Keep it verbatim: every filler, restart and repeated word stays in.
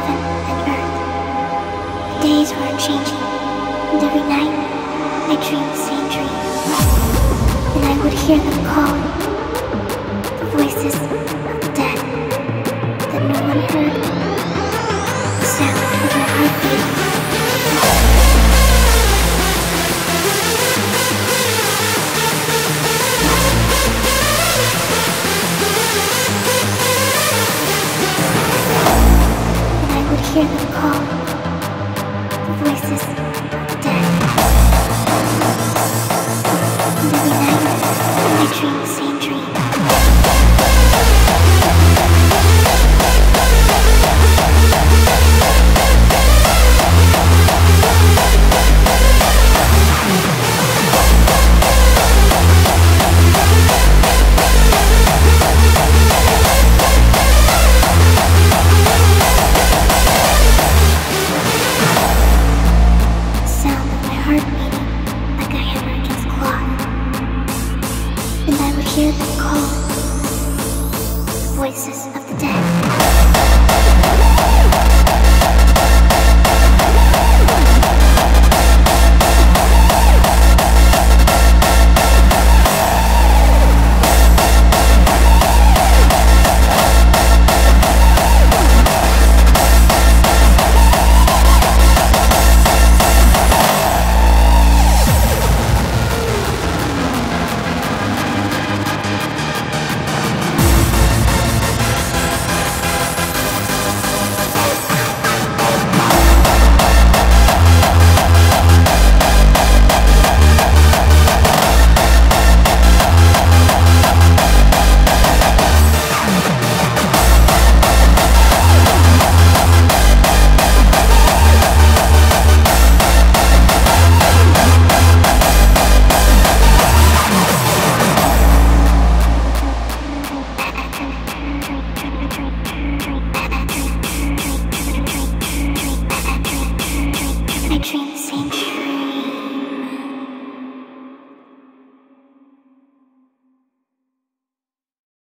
heaven and earth. The days were changing, and every night I dreamed the same dream. And I would hear them call, the voices of the dead that no one heard, the sound of their heartbeat. Hear them call, the voices